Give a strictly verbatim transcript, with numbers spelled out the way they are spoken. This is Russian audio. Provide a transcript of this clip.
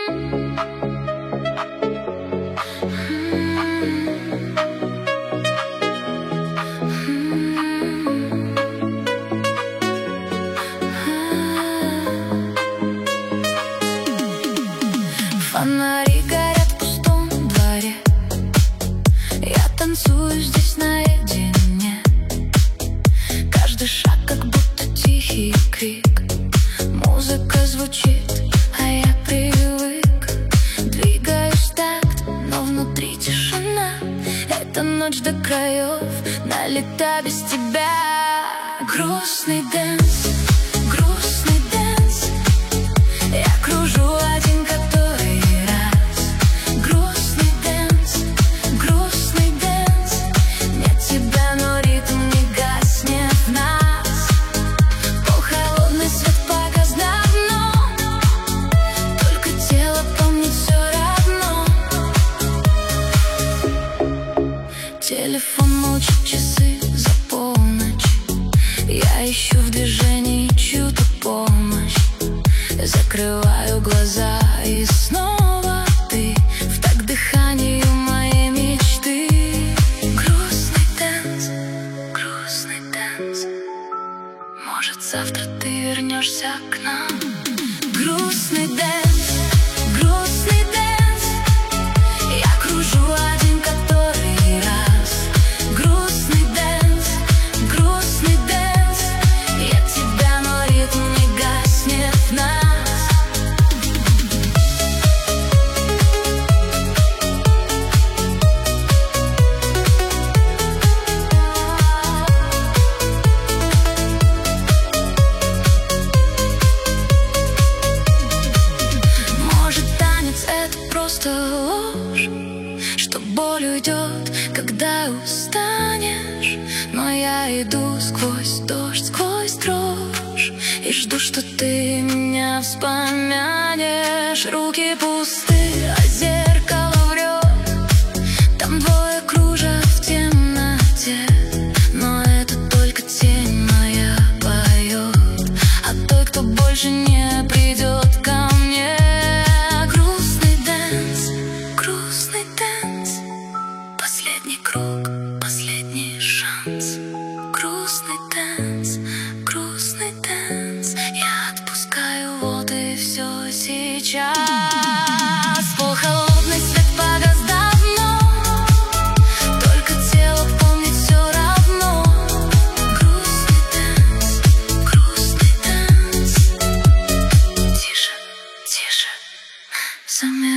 Фонари горят в пустом дворе, я танцую здесь наедине. Каждый шаг как будто тихий крик. Музыка звучит, а я привык. Двигаюсь в такт, но внутри тишина. Это ночь до краев, налета без тебя. Грустный дэнс, грустный дэнс. Я кружу один который раз. Грустный дэнс, грустный дэнс. Нет тебя, но ритм не гаснет в нас. Пол холодный, свет погас давно, только тело помнит все равно. Телефон молчит, часы за полночь. Я ищу в движении чью-то помощь. Закрываю глаза и снова ты в такт дыханию моей мечты. Грустный дэнс, грустный дэнс. Может, завтра ты вернешься к нам. Грустный дэнс, грустный дэнс. Я кружу один который раз. Грустный дэнс, грустный дэнс. Я тебя, но ритм не гаснет в нас. Просто ложь, что боль уйдет, когда устанешь. Но я иду сквозь дождь, сквозь дрожь, и жду, что ты меня вспомянешь. Руки пусты, а зеркало врет. Там двое кружат в темноте, но это только тень моя поет о той, кто больше не придет ко мне. Последний круг, последний шанс. Грустный дэнс, грустный дэнс. Я отпускаю, вот и все сейчас. Пол холодный, свет погас давно, только тело помнит все равно. Грустный дэнс, грустный дэнс. Тише, тише, замер.